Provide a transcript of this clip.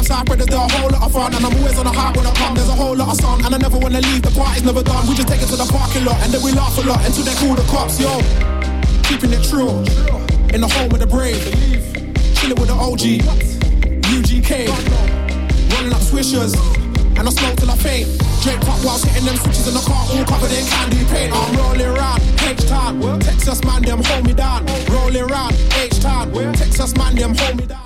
Southside brothers, they're a whole lot of fun. And I'm always on the hype when I come, there's a whole lot of sun. And I never wanna leave, the party's never done. We just take it to the parking lot, and then we laugh a lot until they call the cops, yo. Keeping it true, in the home of the brave. Chilling with the OG, UGK. Rolling up swishers, and I smoke till I faint. Draped up whilst hitting them switches in the car, all covered in candy paint. I'm rolling round, H-Town, Texas man, them hold me down. Rolling round, H-Town, Texas man, them hold me down.